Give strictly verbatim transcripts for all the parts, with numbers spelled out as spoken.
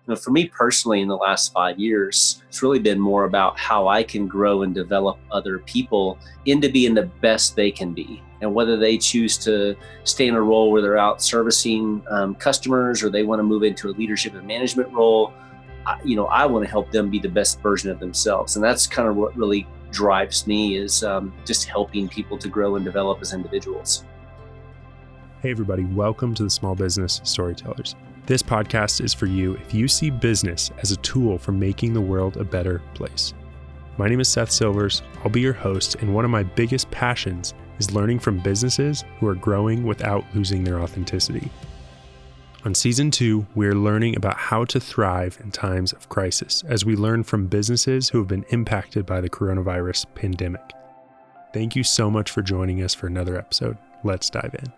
You know, for me personally, in the last five years, it's really been more about how I can grow and develop other people into being the best they can be. And whether they choose to stay in a role where they're out servicing um, customers, or they want to move into a leadership and management role, I, you know, I want to help them be the best version of themselves. And that's kind of what really drives me, is um, just helping people to grow and develop as individuals. Hey everybody, welcome to the Small Business Storytellers. This podcast is for you if you see business as a tool for making the world a better place. My name is Seth Silvers. I'll be your host, and one of my biggest passions is learning from businesses who are growing without losing their authenticity. On season two, we're learning about how to thrive in times of crisis as we learn from businesses who have been impacted by the coronavirus pandemic. Thank you so much for joining us for another episode. Let's dive in.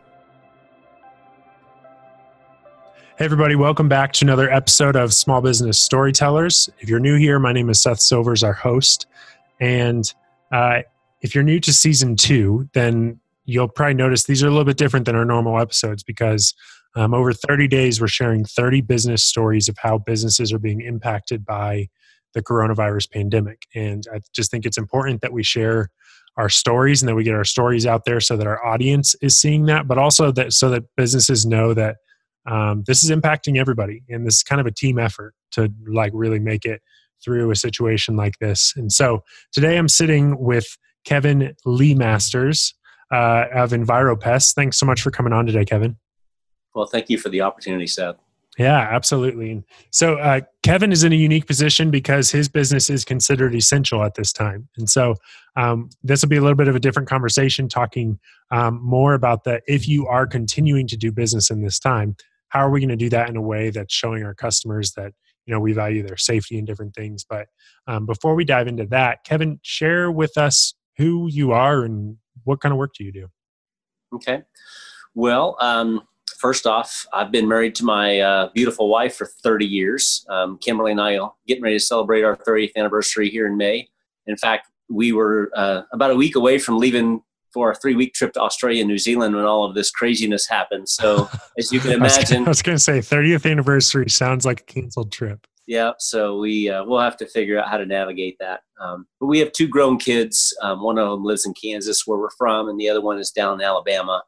Hey everybody, welcome back to another episode of Small Business Storytellers. If you're new here, my name is Seth Silvers, our host. And uh, if you're new to season two, then you'll probably notice these are a little bit different than our normal episodes because um, over thirty days, we're sharing thirty business stories of how businesses are being impacted by the coronavirus pandemic. And I just think it's important that we share our stories and that we get our stories out there so that our audience is seeing that, but also that so that businesses know that Um, this is impacting everybody, and this is kind of a team effort to like really make it through a situation like this. And so today I'm sitting with Kevin Lee Masters uh, of EnviroPest. Thanks so much for coming on today, Kevin. Well, thank you for the opportunity, Seth. Yeah, absolutely. And so uh, Kevin is in a unique position because his business is considered essential at this time. And so um, this will be a little bit of a different conversation, talking um, more about that. If you are continuing to do business in this time, how are we going to do that in a way that's showing our customers that, you know, we value their safety and different things? But um, before we dive into that, Kevin, share with us who you are and what kind of work do you do? Okay. Well, um, first off, I've been married to my uh, beautiful wife for thirty years. Um, Kimberly and I are getting ready to celebrate our thirtieth anniversary here in May. In fact, we were uh, about a week away from leaving for a three-week trip to Australia and New Zealand when all of this craziness happened. So as you can imagine, I was going to say thirtieth anniversary sounds like a canceled trip. Yeah. So we, uh, we'll have to figure out how to navigate that. Um, but we have two grown kids. Um, one of them lives in Kansas where we're from, and the other one is down in Alabama.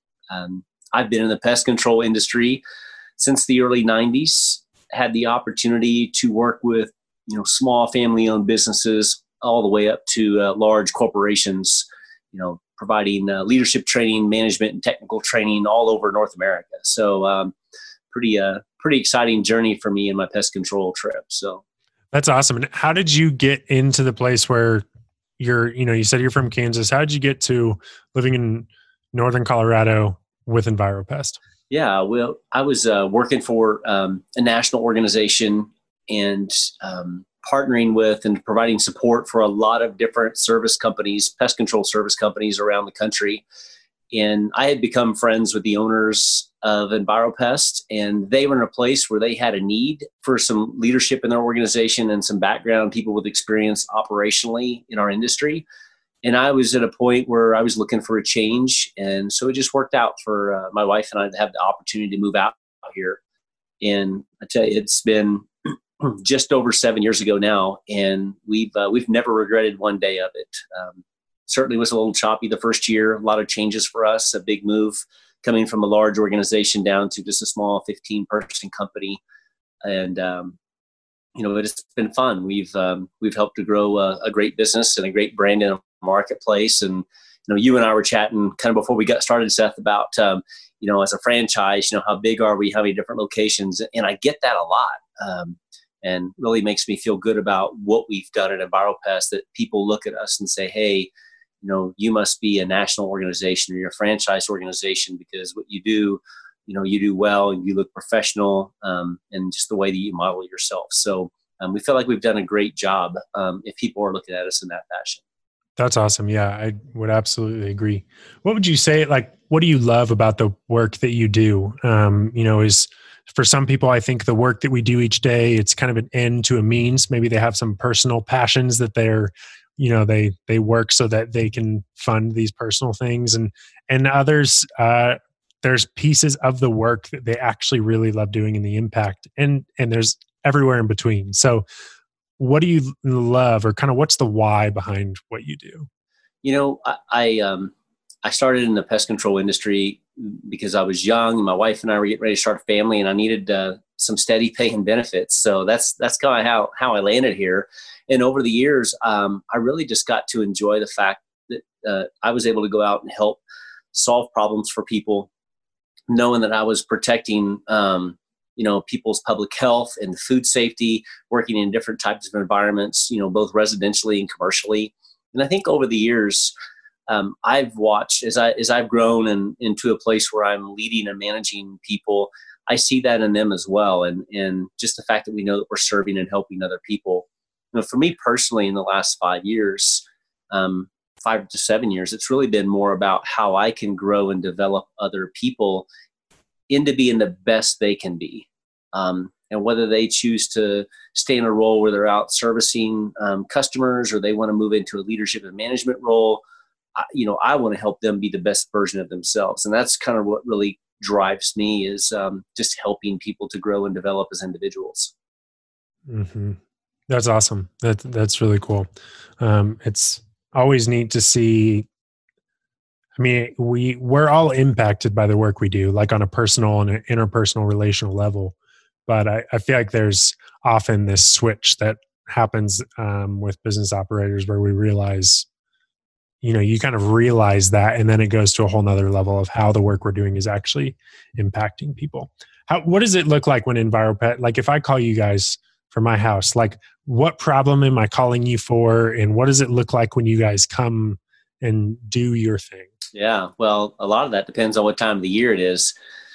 Um, I've been in the pest control industry since the early nineties, had the opportunity to work with, you know, small family-owned businesses all the way up to uh, large corporations, you know, providing uh, leadership training, management, and technical training all over North America. So um, pretty, uh, pretty exciting journey for me in my pest control trip. So that's awesome. And how did you get into the place where you're, you know, you said you're from Kansas. How did you get to living in Northern Colorado with EnviroPest? Yeah, well, I was uh, working for um, a national organization and um, partnering with and providing support for a lot of different service companies, pest control service companies around the country. And I had become friends with the owners of EnviroPest, and they were in a place where they had a need for some leadership in their organization and some background, people with experience operationally in our industry. And I was at a point where I was looking for a change. And so it just worked out for uh, my wife and I to have the opportunity to move out here. And I tell you, it's been just over seven years ago now, and we've uh, we've never regretted one day of it. Um, certainly was a little choppy the first year, a lot of changes for us, a big move coming from a large organization down to just a small fifteen-person company. And, um, you know, it's been fun. We've um, we've helped to grow a, a great business and a great brand in a marketplace. And, you know, you and I were chatting kind of before we got started, Seth, about, um, you know, as a franchise, you know, how big are we, how many different locations? And I get that a lot. Um, and really makes me feel good about what we've done at EnviroPest, that people look at us and say, hey, you know, you must be a national organization or you're a franchise organization because what you do, you know, you do well and you look professional um, and just the way that you model yourself. So um, we feel like we've done a great job um, if people are looking at us in that fashion. That's awesome. Yeah, I would absolutely agree. What would you say, like, what do you love about the work that you do? Um, you know, is for some people, I think the work that we do each day, it's kind of an end to a means. Maybe they have some personal passions that they're, you know, they, they work so that they can fund these personal things. And, and others, uh, there's pieces of the work that they actually really love doing and the impact, and and there's everywhere in between. So what do you love, or kind of what's the why behind what you do? You know, I, I um I started in the pest control industry because I was young, and my wife and I were getting ready to start a family, and I needed uh, some steady pay and benefits. So that's that's kind of how how I landed here. And over the years, um, I really just got to enjoy the fact that uh, I was able to go out and help solve problems for people, knowing that I was protecting, um, you know, people's public health and food safety, working in different types of environments, you know, both residentially and commercially. And I think over the years, um, I've watched as I as I've grown and into a place where I'm leading and managing people. I see that in them as well, and and just the fact that we know that we're serving and helping other people. You know, for me personally, in the last five years, um, five to seven years, it's really been more about how I can grow and develop other people into being the best they can be. Um, and whether they choose to stay in a role where they're out servicing um, customers, or they want to move into a leadership and management role, I, you know, I want to help them be the best version of themselves. And that's kind of what really drives me, is um, just helping people to grow and develop as individuals. Mm-hmm. That's awesome. That that's really cool. Um, it's always neat to see. I mean, we we're all impacted by the work we do, like on a personal and an interpersonal relational level. But I, I feel like there's often this switch that happens um, with business operators where we realize, you know, you kind of realize that, and then it goes to a whole nother level of how the work we're doing is actually impacting people. How, what does it look like when EnviroPet, like if I call you guys for my house, like what problem am I calling you for? And what does it look like when you guys come and do your thing? Yeah, well, a lot of that depends on what time of the year it is.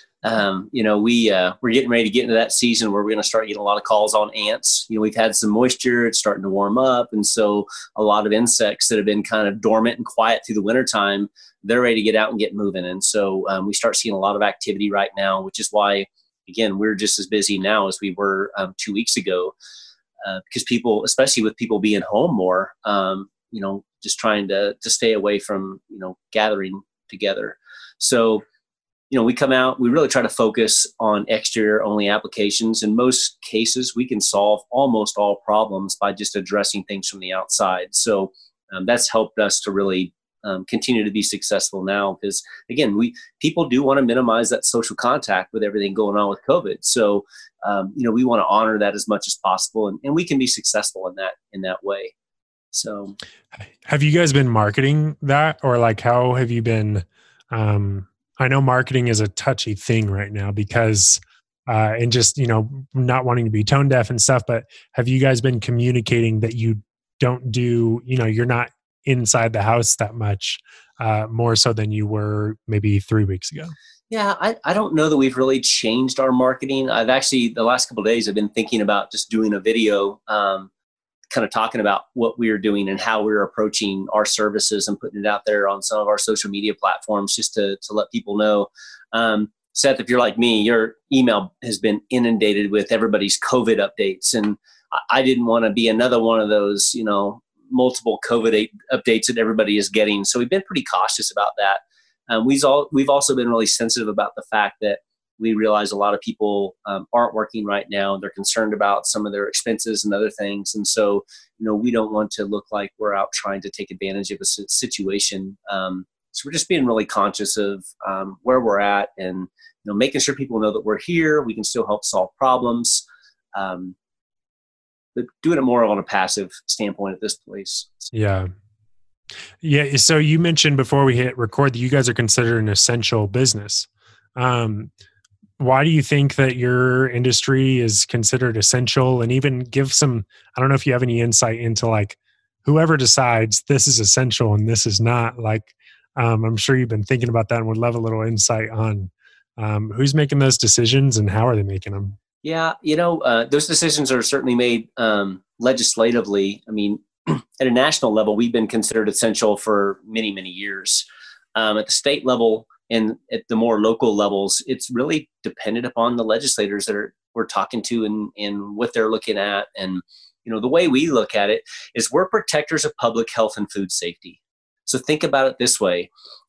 Um, you know, we, uh, we're getting ready to get into that season where we're going to start getting a lot of calls on ants. You know, we've had some moisture, it's starting to warm up. And so a lot of insects that have been kind of dormant and quiet through the wintertime, they're ready to get out and get moving. And so um, we start seeing a lot of activity right now, which is why, again, we're just as busy now as we were um, two weeks ago, uh, because people, especially with people being home more, um, you know, just trying to, to stay away from, you know, gathering together. So, you know, we come out, we really try to focus on exterior only applications. In most cases, we can solve almost all problems by just addressing things from the outside. So um, that's helped us to really um, continue to be successful now, because again, we people do want to minimize that social contact with everything going on with COVID. So, um, you know, we want to honor that as much as possible, and, and we can be successful in that, in that way. So have you guys been marketing that, or like, how have you been, um, I know marketing is a touchy thing right now because, uh, and just, you know, not wanting to be tone deaf and stuff, but have you guys been communicating that you don't do, you know, you're not inside the house that much, uh, more so than you were maybe three weeks ago? Yeah, I, I don't know that we've really changed our marketing. I've actually, the last couple of days, I've been thinking about just doing a video, um, kind of talking about what we are doing and how we're approaching our services, and putting it out there on some of our social media platforms, just to, to let people know. Um, Seth, if you're like me, your email has been inundated with everybody's COVID updates. And I didn't want to be another one of those, you know, multiple COVID updates that everybody is getting. So we've been pretty cautious about that. Um, we've, all, we've also been really sensitive about the fact that we realize a lot of people um, aren't working right now. They're concerned about some of their expenses and other things. And so, you know, we don't want to look like we're out trying to take advantage of a situation. Um, so we're just being really conscious of um, where we're at, and, you know, making sure people know that we're here. We can still help solve problems, um, but doing it more on a passive standpoint at this place. Yeah. Yeah. So you mentioned before we hit record that you guys are considered an essential business. Um, Why do you think that your industry is considered essential? And even give some, I don't know if you have any insight into like whoever decides this is essential and this is not, like, um, I'm sure you've been thinking about that and would love a little insight on um, who's making those decisions and how are they making them? Yeah, you know, uh, those decisions are certainly made um, legislatively. I mean, at a national level, we've been considered essential for many, many years. Um, at the state level, and at the more local levels, it's really dependent upon the legislators that are, we're talking to, and, and what they're looking at. And, you know, the way we look at it is we're protectors of public health and food safety. So think about it this way.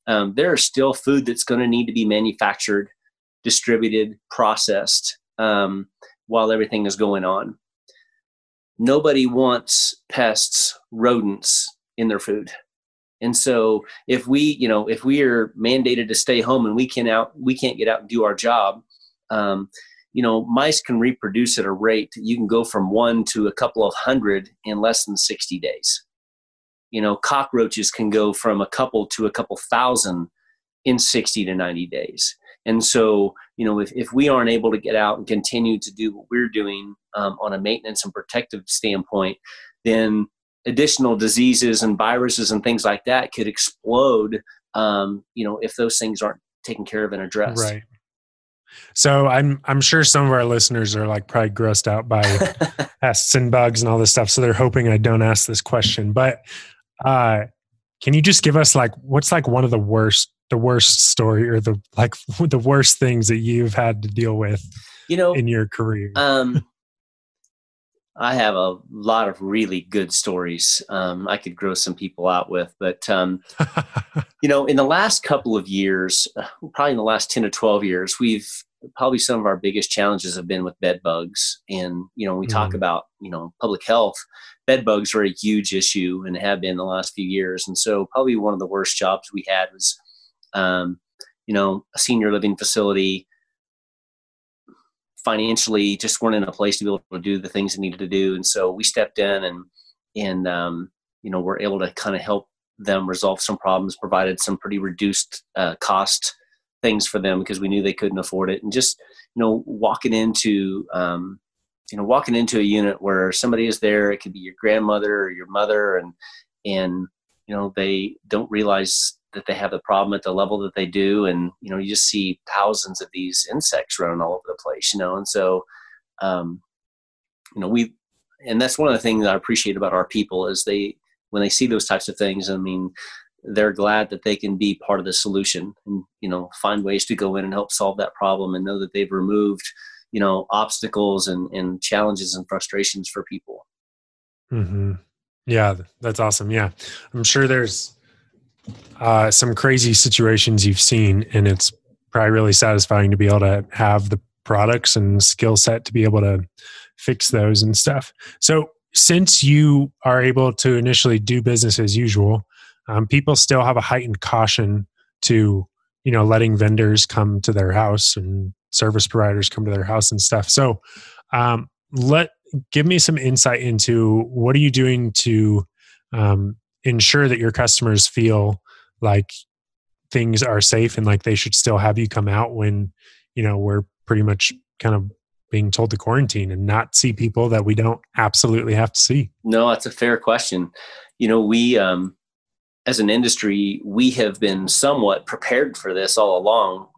um, there is still food that's going to need to be manufactured, distributed, processed um, while everything is going on. Nobody wants pests, rodents in their food. And so if we, you know, if we are mandated to stay home and we can out, we can't get out and do our job, um, you know, mice can reproduce at a rate that you can go from one to a couple of hundred in less than sixty days. You know, cockroaches can go from a couple to a couple thousand in sixty to ninety days. And so, you know, if, if we aren't able to get out and continue to do what we're doing um, on a maintenance and protective standpoint, then additional diseases and viruses and things like that could explode, um, you know, if those things aren't taken care of and addressed. Right. So I'm I'm sure some of our listeners are like probably grossed out by pests and bugs and all this stuff. So they're hoping I don't ask this question. But uh, can you just give us like what's like one of the worst the worst story or the like the worst things that you've had to deal with, you know, in your career? Um, I have a lot of really good stories um, I could gross some people out with, but, um, you know, in the last couple of years, probably in the last ten to twelve years, we've probably some of our biggest challenges have been with bed bugs. And, you know, we mm. talk about, you know, public health, bed bugs are a huge issue and have been the last few years. And so probably one of the worst jobs we had was, um, you know, a senior living facility. Financially just weren't in a place to be able to do the things they needed to do. And so we stepped in and, and, um, you know, we're able to kind of help them resolve some problems, provided some pretty reduced uh, cost things for them because we knew they couldn't afford it. And just, you know, walking into, um, you know, walking into a unit where somebody is there, it could be your grandmother or your mother, and, and, you know, they don't realize that they have the problem at the level that they do. And, you know, you just see thousands of these insects running all over the place, you know? And so, um, you know, we, and that's one of the things that I appreciate about our people is they, when they see those types of things, I mean, they're glad that they can be part of the solution and, you know, find ways to go in and help solve that problem and know that they've removed, you know, obstacles and, and challenges and frustrations for people. Mm-hmm. Yeah, that's awesome. Yeah. I'm sure there's, Uh, some crazy situations you've seen, and it's probably really satisfying to be able to have the products and skill set to be able to fix those and stuff. So since you are able to initially do business as usual, um, people still have a heightened caution to, you know, letting vendors come to their house and service providers come to their house and stuff. So um, let give me some insight into what are you doing to um, ensure that your customers feel like things are safe and like they should still have you come out when, you know, we're pretty much kind of being told to quarantine and not see people that we don't absolutely have to see? No, that's a fair question. You know, we, um, as an industry, we have been somewhat prepared for this all along.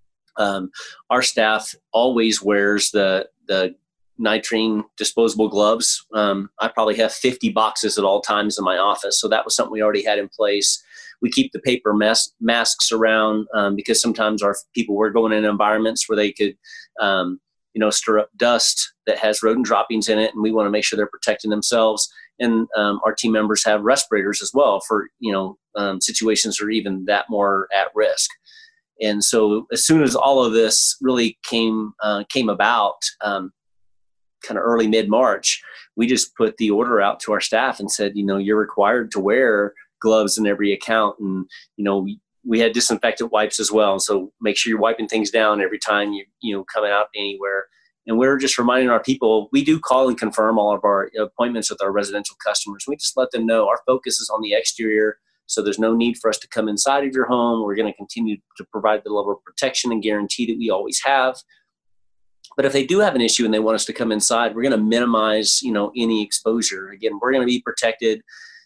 Um, our staff always wears the, the nitrine disposable gloves. Um, I probably have fifty boxes at all times in my office. So that was something we already had in place. We keep the paper mas- masks around um, because sometimes our people were going in environments where they could, um, you know, stir up dust that has rodent droppings in it. And we want to make sure they're protecting themselves. And um, our team members have respirators as well for, you know, um, situations that are even that more at risk. And so as soon as all of this really came, uh, came about, um, kind of early mid-March, we just put the order out to our staff and said, you know, you're required to wear gloves in every account. And, you know, we, we had disinfectant wipes as well. So make sure you're wiping things down every time you, you know, coming out anywhere. And we're just reminding our people, we do call and confirm all of our appointments with our residential customers. We just let them know our focus is on the exterior. So there's no need for us to come inside of your home. We're going to continue to provide the level of protection and guarantee that we always have. But if they do have an issue and they want us to come inside, we're going to minimize, you know, any exposure. Again, we're going to be protected.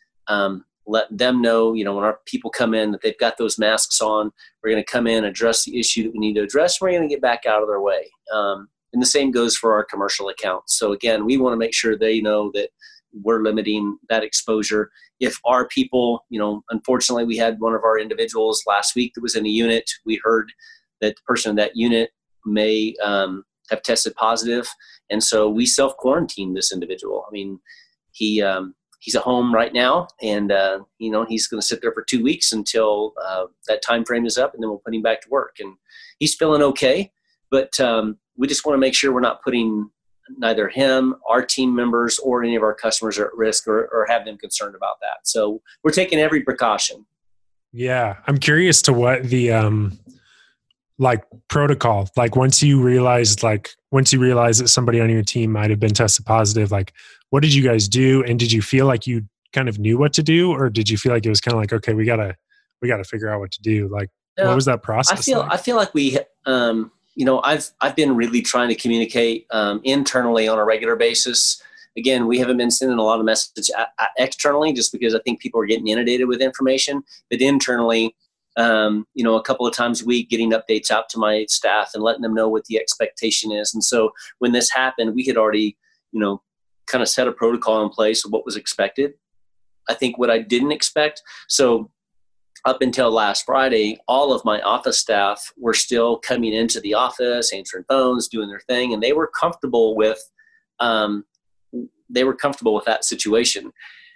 Um, let them know, you know, when our people come in that they've got those masks on, we're going to come in, address the issue that we need to address. We're going to get back out of their way. Um, and the same goes for our commercial accounts. So again, we want to make sure they know that we're limiting that exposure. If our people, you know, unfortunately we had one of our individuals last week that was in a unit, we heard that the person in that unit may, um, have tested positive. And so we self-quarantined this individual. I mean, he, um, he's at home right now, and uh, you know he's going to sit there for two weeks until uh, that time frame is up, and then we'll put him back to work. And he's feeling okay, but um, we just want to make sure we're not putting neither him, our team members, or any of our customers are at risk, or, or have them concerned about that. So we're taking every precaution. Yeah, I'm curious to what the um, like protocol, like once you realized, like once you realized that somebody on your team might have been tested positive, like what did you guys do? And did you feel like you kind of knew what to do, or did you feel like it was kind of like, okay, we gotta, we gotta figure out what to do? Like, no, what was that process? I feel, like? I feel like we, um, you know, I've, I've been really trying to communicate um, internally on a regular basis. Again, we haven't been sending a lot of message externally just because I think people are getting inundated with information, but internally, um, you know, a couple of times a week, getting updates out to my staff and letting them know what the expectation is. And so when this happened, we had already, you know, kind of set a protocol in place of what was expected. I think what I didn't expect. So up until last Friday, all of my office staff were still coming into the office, answering phones, doing their thing, and they were comfortable with, um, they were comfortable with that situation.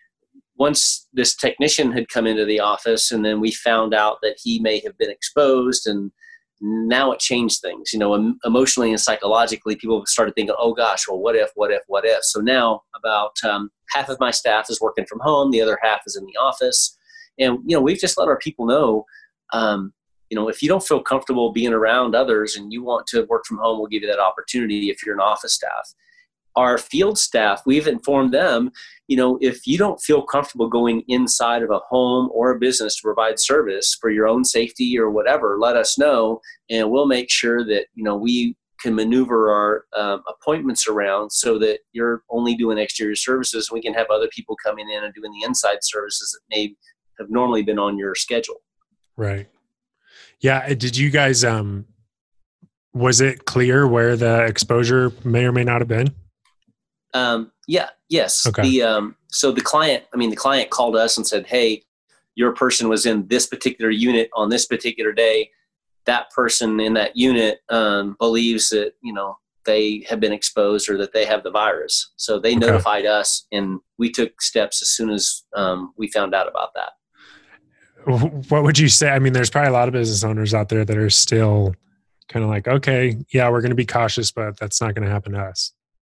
Once this technician had come into the office, and then we found out that he may have been exposed, and now it changed things. You know, emotionally and psychologically, people started thinking, oh gosh, well, what if, what if, what if? So now about um, half of my staff is working from home. The other half is in the office. And, you know, we've just let our people know, um, you know, if you don't feel comfortable being around others and you want to work from home, we'll give you that opportunity if you're an office staff. Our field staff, we've informed them, you know, if you don't feel comfortable going inside of a home or a business to provide service for your own safety or whatever, let us know, and we'll make sure that, you know, we can maneuver our um, appointments around so that you're only doing exterior services, and we can have other people coming in and doing the inside services that may have normally been on your schedule. Right. Yeah. Did you guys, um, was it clear where the exposure may or may not have been? Um, yeah, yes. Okay. The, um, so the client, I mean, the client called us and said, hey, your person was in this particular unit on this particular day. That person in that unit, um, believes that, you know, they have been exposed or that they have the virus. So they Okay. notified us, and we took steps as soon as, um, we found out about that. What would you say? I mean, there's probably a lot of business owners out there that are still kind of like, okay, yeah, we're going to be cautious, but that's not going to happen to us.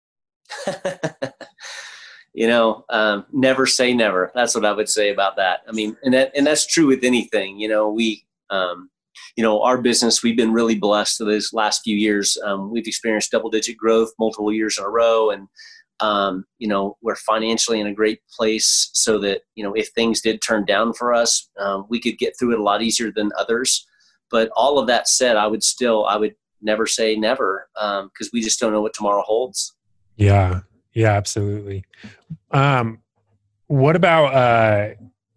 You know, um, never say never. That's what I would say about that. I mean, and that, and that's true with anything. You know, we, um, you know, our business, we've been really blessed these last few years. Um, we've experienced double digit growth multiple years in a row. And, um, you know, we're financially in a great place so that, you know, if things did turn down for us, um, we could get through it a lot easier than others. But all of that said, I would still, I would never say never, um, because we just don't know what tomorrow holds. Yeah. Yeah, absolutely. Um, what about, uh,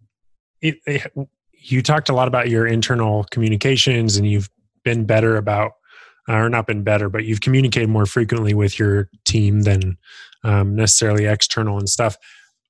it, it, you talked a lot about your internal communications, and you've been better about, or not been better, but you've communicated more frequently with your team than um, necessarily external and stuff.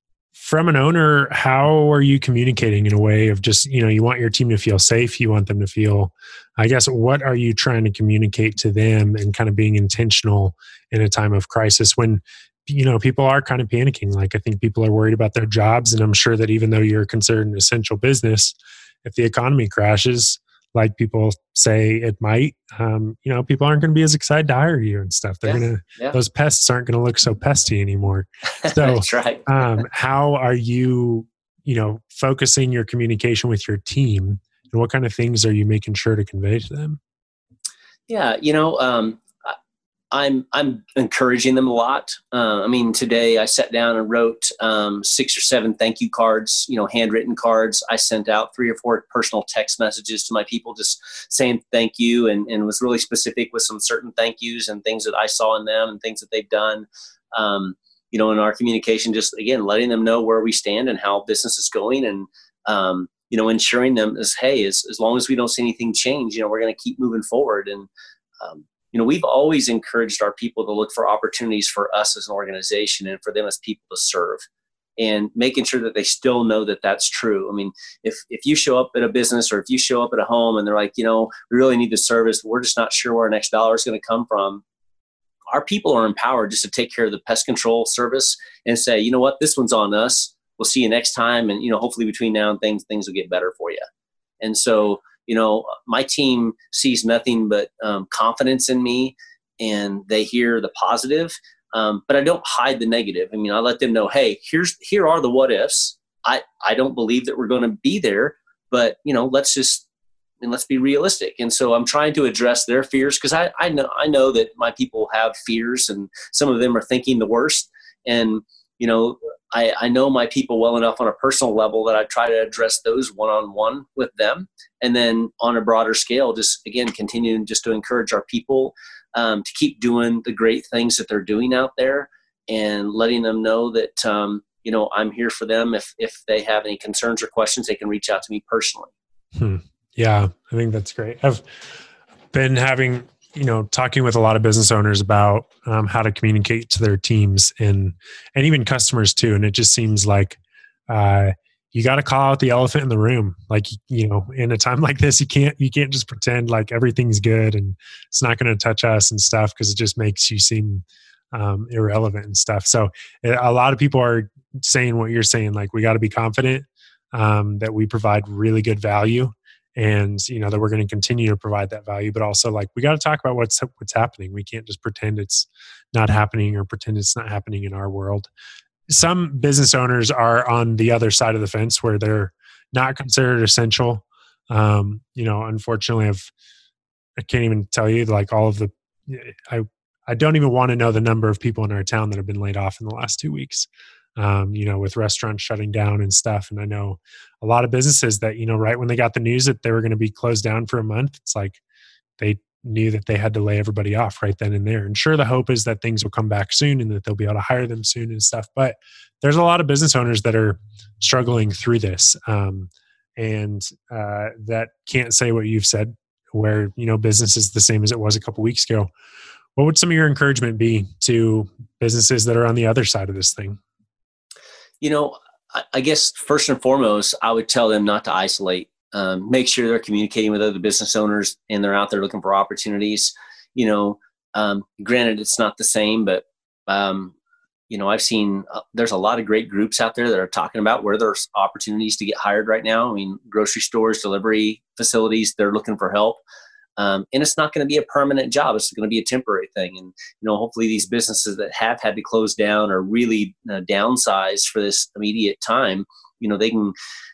From an owner, how are you communicating in a way of just, you know, you want your team to feel safe. You want them to feel, I guess, what are you trying to communicate to them, and kind of being intentional in a time of crisis when, you know, people are kind of panicking. Like, I think people are worried about their jobs. And I'm sure that even though you're considered an essential business, if the economy crashes, like people say it might, um, you know, people aren't going to be as excited to hire you and stuff. They're Yeah, going to, yeah. those pests aren't going to look so pesty anymore. So That's right. um, how are you, you know, focusing your communication with your team, and what kind of things are you making sure to convey to them? Yeah. You know, um, I'm I'm encouraging them a lot. Uh, I mean, today I sat down and wrote um, six or seven thank you cards, you know, handwritten cards. I sent out three or four personal text messages to my people just saying thank you, and, and was really specific with some certain thank yous and things that I saw in them and things that they've done. Um, you know, in our communication, just, again, letting them know where we stand and how business is going, and, um, you know, ensuring them is, hey, as, as long as we don't see anything change, you know, we're going to keep moving forward. And, um, you know, we've always encouraged our people to look for opportunities for us as an organization and for them as people to serve, and making sure that they still know that that's true. I mean, if, if you show up at a business, or if you show up at a home and they're like, you know, we really need the service, we're just not sure where our next dollar is going to come from, our people are empowered just to take care of the pest control service and say, you know what, this one's on us. we'll see you next time. And, you know, hopefully between now and things, things will get better for you. And so, you know, my team sees nothing but um, confidence in me, and they hear the positive. Um, but I don't hide the negative. I mean, I let them know, hey, here's, here are the what ifs. I, I don't believe that we're going to be there, but, you know, let's just, and let's be realistic. And so I'm trying to address their fears, because I, I know, I know that my people have fears, and some of them are thinking the worst. And, you know, I, I know my people well enough on a personal level that I try to address those one-on-one with them. And then on a broader scale, just again, continuing just to encourage our people um, to keep doing the great things that they're doing out there, and letting them know that, um, you know, I'm here for them. If, if they have any concerns or questions, they can reach out to me personally. Hmm. Yeah, I think that's great. I've been having, you know, talking with a lot of business owners about um, how to communicate to their teams, and, and even customers too. And it just seems like uh, you got to call out the elephant in the room. Like, you know, in a time like this, you can't, you can't just pretend like everything's good and it's not going to touch us and stuff, because it just makes you seem um, irrelevant and stuff. So a lot of people are saying what you're saying, like, we got to be confident um, that we provide really good value, and, you know, that we're going to continue to provide that value, but also, like, we got to talk about what's, what's happening. We can't just pretend it's not happening, or pretend it's not happening in our world. Some business owners are on the other side of the fence, where they're not considered essential. Um, you know, unfortunately, I've, I can't even tell you, like, all of the, I, I don't even want to know the number of people in our town that have been laid off in the last two weeks. Um, you know, with restaurants shutting down and stuff. And I know a lot of businesses that, you know, right when they got the news that they were going to be closed down for a month, it's like they knew that they had to lay everybody off right then and there. And sure, the hope is that things will come back soon and that they'll be able to hire them soon and stuff. But there's a lot of business owners that are struggling through this, um, and uh, that can't say what you've said, where, you know, business is the same as it was a couple weeks ago. What would some of your encouragement be to businesses that are on the other side of this thing? You know, I, I guess first and foremost, I would tell them not to isolate. Um, make sure they're communicating with other business owners, and they're out there looking for opportunities. You know, um, granted, it's not the same, but, um, you know, I've seen uh, there's a lot of great groups out there that are talking about where there's opportunities to get hired right now. I mean, grocery stores, delivery facilities, they're looking for help. Um, and it's not going to be a permanent job. It's going to be a temporary thing. And, you know, hopefully these businesses that have had to close down or really uh, downsize for this immediate time, you know, they can,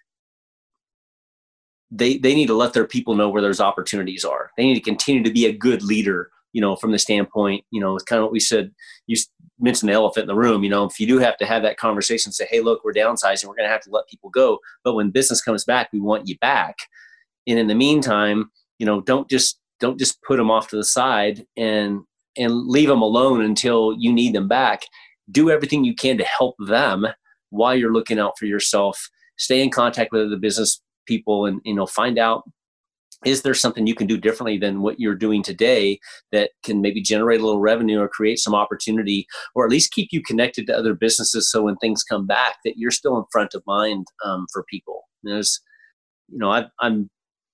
they, they need to let their people know where those opportunities are. They need to continue to be a good leader, you know, from the standpoint, you know, it's kind of what we said, you mentioned the elephant in the room. You know, if you do have to have that conversation, say, hey, look, we're downsizing, we're going to have to let people go. But when business comes back, we want you back. And in the meantime, you know, don't just don't just put them off to the side and and leave them alone until you need them back. Do everything you can to help them while you're looking out for yourself. Stay in contact with the business people, and, you know, find out, is there something you can do differently than what you're doing today that can maybe generate a little revenue or create some opportunity, or at least keep you connected to other businesses, so when things come back that you're still in front of mind um, for people. There's, you know, I've, I'm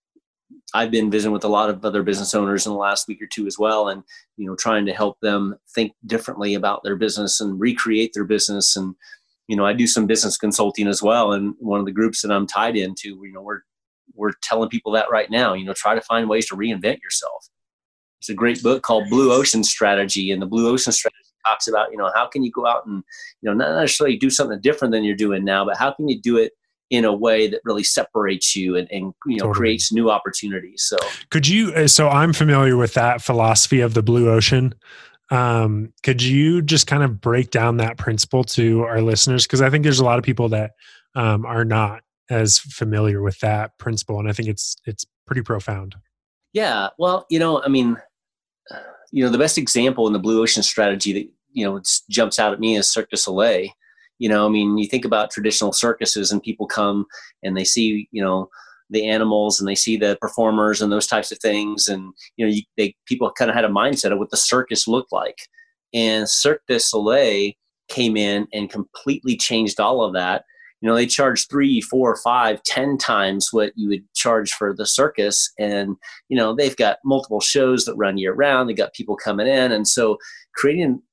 I've been visiting with a lot of other business owners in the last week or two as well, and, you know, trying to help them think differently about their business and recreate their business. And, you know, I do some business consulting as well, and one of the groups that I'm tied into, you know, we're we're telling people that right now, you know, try to find ways to reinvent yourself. It's a great book called Blue Ocean Strategy, and the Blue Ocean Strategy talks about, you know, how can you go out and, you know, not necessarily do something different than you're doing now, but how can you do it in a way that really separates you and, and you know, totally creates new opportunities. So could you, so I'm familiar with that philosophy of the blue ocean. Um, could you just kind of break down that principle to our listeners? Cause I think there's a lot of people that um, are not as familiar with that principle. And I think it's, it's pretty profound. Yeah. Well, you know, I mean, you know, the best example in the Blue Ocean Strategy that, you know, jumps out at me is Cirque du Soleil. You know, I mean, you think about traditional circuses, and people come and they see, you know, the animals, and they see the performers and those types of things. And, you know, you, they, people kind of had a mindset of what the circus looked like. And Cirque du Soleil came in and completely changed all of that. You know, they charge three, four, five, ten times what you would charge for the circus. And, you know, they've got multiple shows that run year round. They got people coming in. And so creating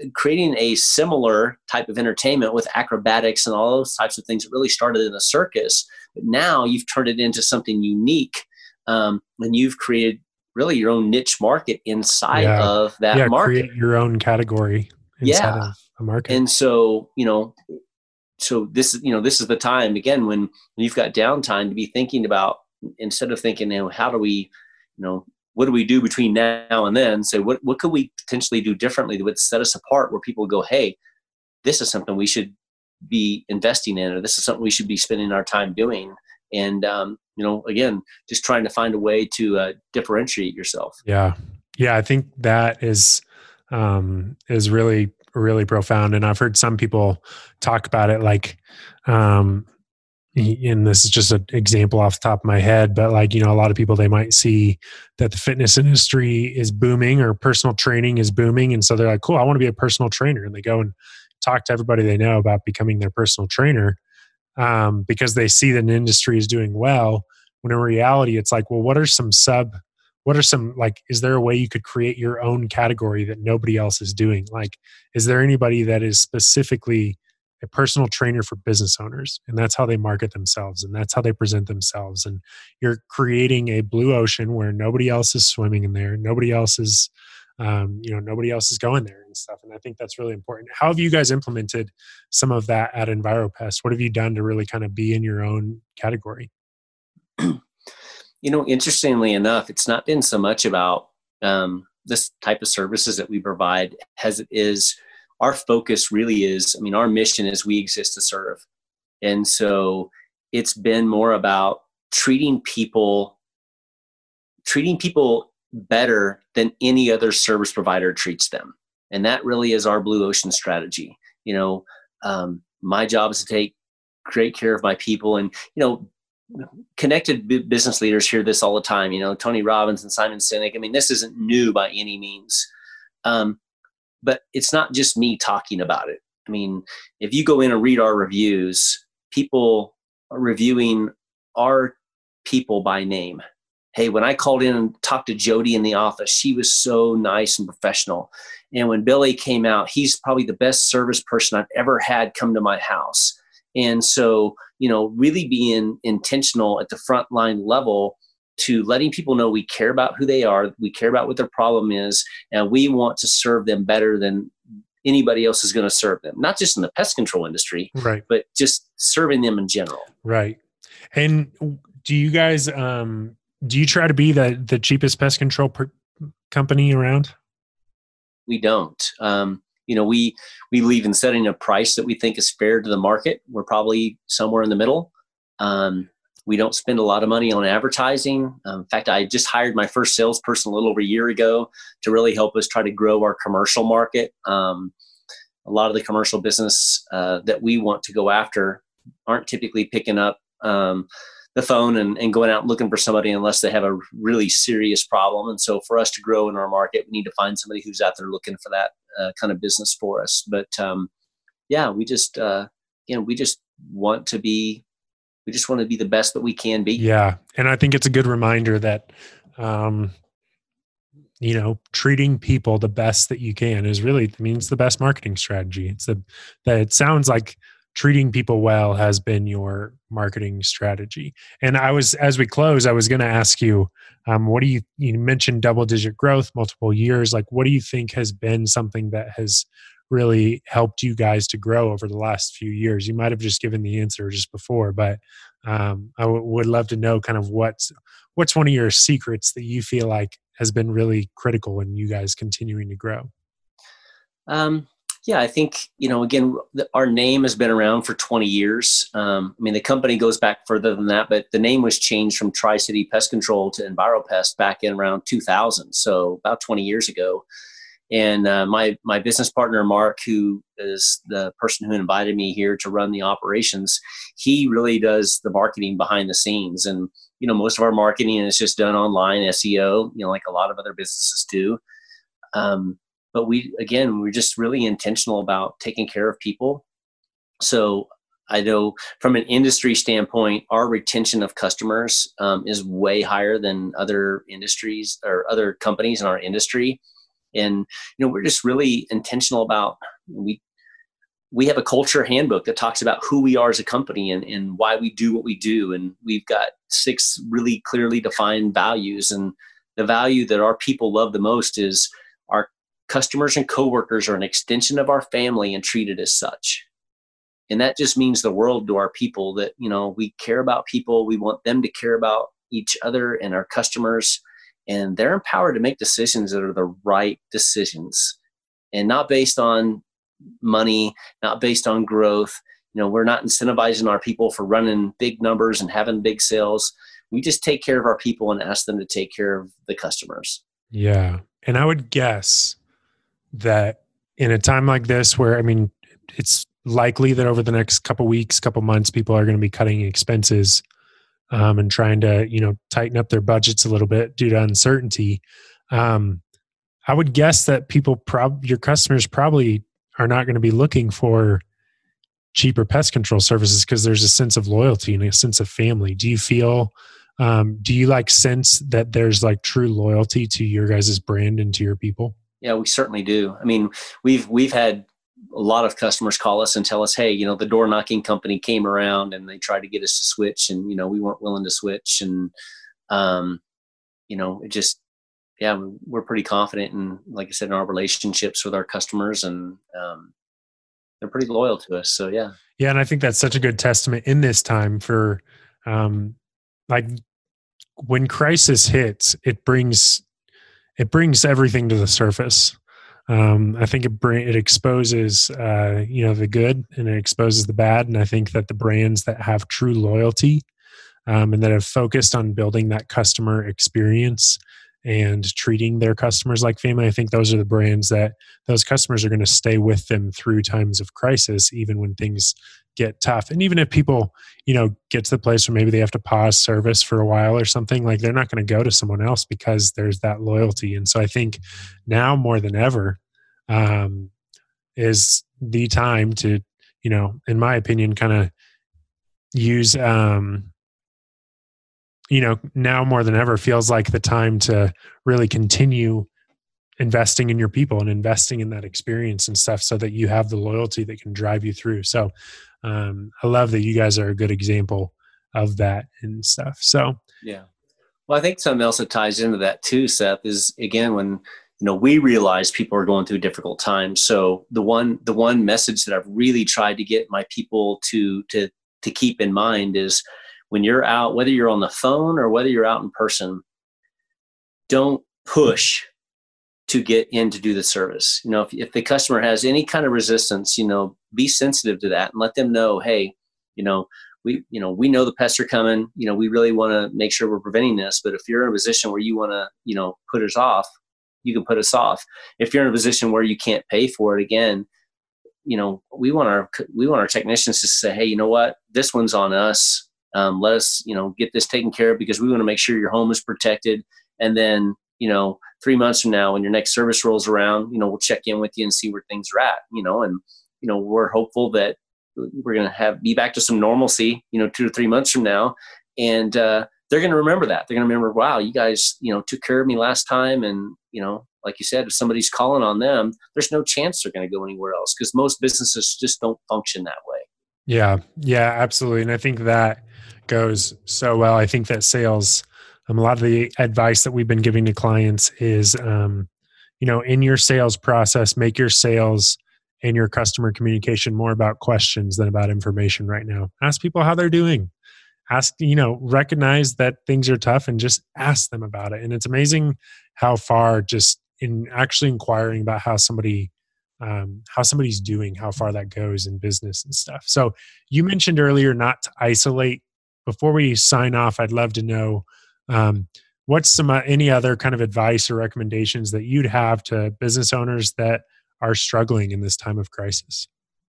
creating a similar type of entertainment with acrobatics and all those types of things that really started in a circus. But now you've turned it into something unique, um, and you've created really your own niche market inside Yeah. of that Yeah. market. Create your own category inside Yeah. of a market. And so, you know, so this is, you know, this is the time again, when you've got downtime to be thinking about, instead of thinking, you know, how do we, you know, what do we do between now and then? So what, what could we potentially do differently that would set us apart, where people go, hey, this is something we should be investing in, or this is something we should be spending our time doing. And, um, you know, again, just trying to find a way to uh, differentiate yourself. Yeah. Yeah. I think that is, um, is really, really profound. And I've heard some people talk about it like, um, and this is just an example off the top of my head, but like, you know, a lot of people, they might see that the fitness industry is booming or personal training is booming. And so they're like, cool, I want to be a personal trainer. And they go and talk to everybody they know about becoming their personal trainer, um, because they see that an industry is doing well. When in reality, it's like, well, what are some sub, what are some, like, is there a way you could create your own category that nobody else is doing? Like, is there anybody that is specifically a personal trainer for business owners, and that's how they market themselves, and that's how they present themselves? And you're creating a blue ocean where nobody else is swimming in there. Nobody else is, um, you know, nobody else is going there and stuff. And I think that's really important. How have you guys implemented some of that at EnviroPest? What have you done to really kind of be in your own category? You know, interestingly enough, it's not been so much about um, this type of services that we provide as it is. Our focus really is, I mean, our mission is we exist to serve. And so it's been more about treating people, treating people better than any other service provider treats them. And that really is our blue ocean strategy. You know, um, my job is to take great care of my people. And, you know, connected b- business leaders hear this all the time. You know, Tony Robbins and Simon Sinek. I mean, this isn't new by any means. Um, But it's not just me talking about it. I mean, if you go in and read our reviews, people are reviewing our people by name. Hey, when I called in and talked to Jody in the office, she was so nice and professional. And when Billy came out, he's probably the best service person I've ever had come to my house. And so, you know, really being intentional at the frontline level to letting people know we care about who they are, we care about what their problem is, and we want to serve them better than anybody else is going to serve them. Not just in the pest control industry, Right. but just serving them in general. Right. And do you guys, um, do you try to be the, the cheapest pest control per- company around? We don't. Um, you know, we, we believe in setting a price that we think is fair to the market. We're probably somewhere in the middle. Um, We don't spend a lot of money on advertising. Um, in fact, I just hired my first salesperson a little over a year ago to really help us try to grow our commercial market. Um, a lot of the commercial business uh, that we want to go after aren't typically picking up um, the phone and, and going out looking for somebody unless they have a really serious problem. And so for us to grow in our market, we need to find somebody who's out there looking for that uh, kind of business for us. But um, yeah, we just, uh, you know, we just want to be We just want to be the best that we can be. Yeah. And I think it's a good reminder that, um, you know, treating people the best that you can is really, I mean, it's the best marketing strategy. It's the, that it sounds like treating people well has been your marketing strategy. And I was, as we close, I was going to ask you, um, what do you, you mentioned double digit growth, multiple years. Like, what do you think has been something that has really helped you guys to grow over the last few years? You might've just given the answer just before, but um, I w- would love to know kind of what's, what's one of your secrets that you feel like has been really critical in you guys continuing to grow? Um, yeah, I think, you know, again, the, our name has been around for twenty years. Um, I mean, the company goes back further than that, but the name was changed from Tri-City Pest Control to EnviroPest back in around two thousand. So about twenty years ago. And uh, my my business partner, Mark, who is the person who invited me here to run the operations, he really does the marketing behind the scenes. And, you know, most of our marketing is just done online, S E O, you know, like a lot of other businesses do. Um, but we, again, we're just really intentional about taking care of people. So I know from an industry standpoint, our retention of customers um, is way higher than other industries or other companies in our industry. And, you know, we're just really intentional about, we, we have a culture handbook that talks about who we are as a company and, and why we do what we do. And we've got six really clearly defined values. And the value that our people love the most is our customers and coworkers are an extension of our family and treated as such. And that just means the world to our people, that, you know, we care about people. We want them to care about each other and our customers, and they're empowered to make decisions that are the right decisions and not based on money, not based on growth. You know, we're not incentivizing our people for running big numbers and having big sales. We just take care of our people and ask them to take care of the customers. Yeah. And I would guess that in a time like this where, I mean, it's likely that over the next couple weeks, couple months, people are going to be cutting expenses um, and trying to, you know, tighten up their budgets a little bit due to uncertainty. Um, I would guess that people, prob- your customers probably are not going to be looking for cheaper pest control services because there's a sense of loyalty and a sense of family. Do you feel, um, do you like sense that there's like true loyalty to your guys' brand and to your people? Yeah, we certainly do. I mean, we've, we've had a lot of customers call us and tell us, hey, you know, the door knocking company came around and they tried to get us to switch, and, you know, we weren't willing to switch. And, um, you know, it just, yeah, we're pretty confident in, like I said, in our relationships with our customers, and um, they're pretty loyal to us. So, yeah. Yeah. And I think that's such a good testament in this time for, um, like when crisis hits, it brings, it brings everything to the surface. Um, I think it bring, it exposes, uh, you know, the good, and it exposes the bad. And I think that the brands that have true loyalty, um, and that have focused on building that customer experience and treating their customers like family, I think those are the brands that those customers are going to stay with them through times of crisis, even when things get tough. And even if people, you know, get to the place where maybe they have to pause service for a while or something, like they're not going to go to someone else because there's that loyalty. And so I think now more than ever um, is the time to, you know, in my opinion, kind of use, um, you know, now more than ever feels like the time to really continue investing in your people and investing in that experience and stuff so that you have the loyalty that can drive you through. So um, I love that you guys are a good example of that and stuff. So, yeah. Well, I think something else that ties into that too, Seth, is again, when, you know, we realize people are going through difficult times. So the one, the one message that I've really tried to get my people to, to, to keep in mind is, when you're out, whether you're on the phone or whether you're out in person, don't push to get in to do the service. You know, if, if the customer has any kind of resistance, you know, be sensitive to that and let them know, hey, you know, we, you know, we know the pests are coming. You know, we really want to make sure we're preventing this. But if you're in a position where you want to, you know, put us off, you can put us off. If you're in a position where you can't pay for it, again, you know, we want our we want our technicians to say, hey, you know what, this one's on us. Um, let us, you know, get this taken care of, because we want to make sure your home is protected. And then, you know, three months from now, when your next service rolls around, you know, we'll check in with you and see where things are at, you know, and, you know, we're hopeful that we're going to have be back to some normalcy, you know, two to three months from now. And uh, they're going to remember that. They're going to remember, wow, you guys, you know, took care of me last time. And, you know, like you said, if somebody's calling on them, there's no chance they're going to go anywhere else, because most businesses just don't function that way. Yeah. Yeah, absolutely. And I think that goes so well. I think that sales, um, a lot of the advice that we've been giving to clients is, um, you know, in your sales process, make your sales and your customer communication more about questions than about information right now. Ask people how they're doing. Ask, you know, recognize that things are tough and just ask them about it. And it's amazing how far just in actually inquiring about how somebody Um, how somebody's doing, how far that goes in business and stuff. So you mentioned earlier not to isolate. Before we sign off, I'd love to know um, what's some uh, any other kind of advice or recommendations that you'd have to business owners that are struggling in this time of crisis?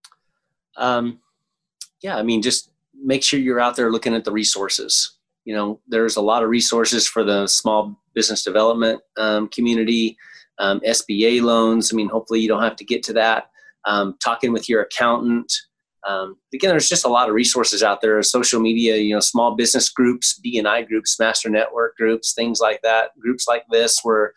Um, yeah, I mean, just make sure you're out there looking at the resources. You know, there's a lot of resources for the small business development um, community. Um, S B A loans. I mean, hopefully you don't have to get to that. Um, talking with your accountant. Um, again, there's just a lot of resources out there. Social media, you know, small business groups, B and I groups, master network groups, things like that. Groups like this where,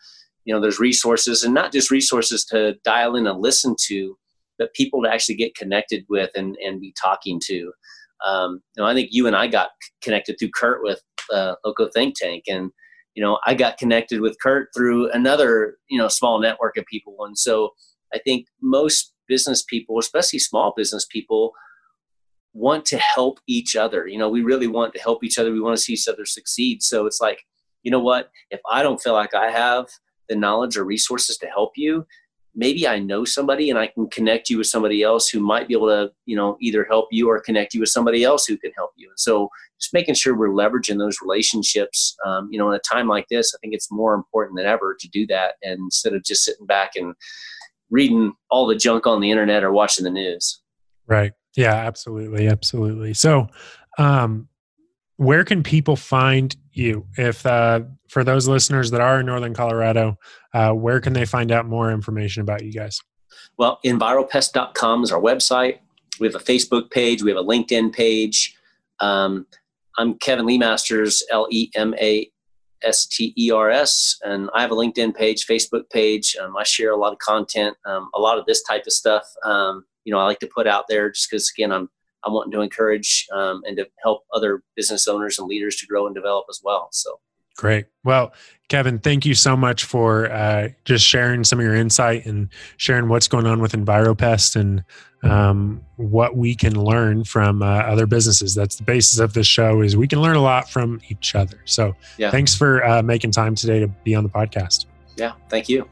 you know, there's resources, and not just resources to dial in and listen to, but people to actually get connected with and, and be talking to. Um, you know, I think you and I got connected through Kurt with uh, Loco Think Tank, and you know, I got connected with Kurt through another, you know, small network of people. And so I think most business people, especially small business people, want to help each other. You know, we really want to help each other. We want to see each other succeed. So it's like, you know what, if I don't feel like I have the knowledge or resources to help you, maybe I know somebody and I can connect you with somebody else who might be able to, you know, either help you or connect you with somebody else who can help you. And so just making sure we're leveraging those relationships, um, you know, in a time like this, I think it's more important than ever to do that. And instead of just sitting back and reading all the junk on the internet or watching the news. Right. Yeah, absolutely. Absolutely. So, um, where can people find you? If, uh, for those listeners that are in Northern Colorado, uh, where can they find out more information about you guys? Well, enviropest dot com is our website. We have a Facebook page. We have a LinkedIn page. Um, I'm Kevin Lemasters, L E M A S T E R S, and I have a LinkedIn page, Facebook page. Um, I share a lot of content, um, a lot of this type of stuff. Um, you know, I like to put out there just because, again, I'm I'm wanting to encourage um, and to help other business owners and leaders to grow and develop as well. So great. Well, Kevin, thank you so much for uh, just sharing some of your insight and sharing what's going on with EnviroPest and um, what we can learn from uh, other businesses. That's the basis of this show, is we can learn a lot from each other. So yeah. Thanks for uh, making time today to be on the podcast. Yeah, thank you.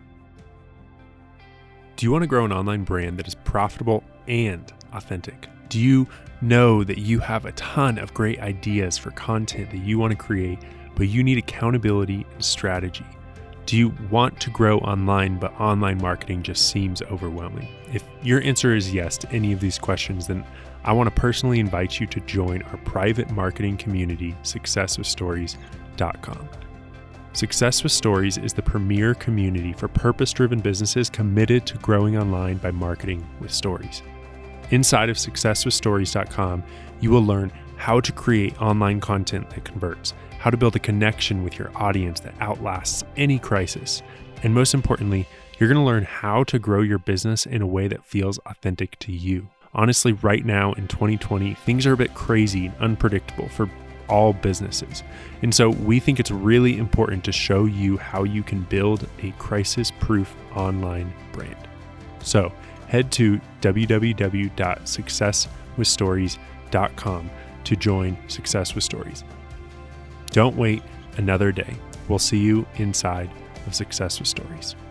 Do you want to grow an online brand that is profitable and authentic? Do you know that you have a ton of great ideas for content that you want to create, but you need accountability and strategy? Do you want to grow online, but online marketing just seems overwhelming? If your answer is yes to any of these questions, then I want to personally invite you to join our private marketing community, success with stories dot com. Success with Stories is the premier community for purpose-driven businesses committed to growing online by marketing with stories. Inside of success with stories dot com, you will learn how to create online content that converts, how to build a connection with your audience that outlasts any crisis, and most importantly, you're going to learn how to grow your business in a way that feels authentic to you. Honestly, right now in twenty twenty, things are a bit crazy and unpredictable for all businesses. And so we think it's really important to show you how you can build a crisis-proof online brand. So head to w w w dot success with stories dot com to join Success with Stories. Don't wait another day. We'll see you inside of Success with Stories.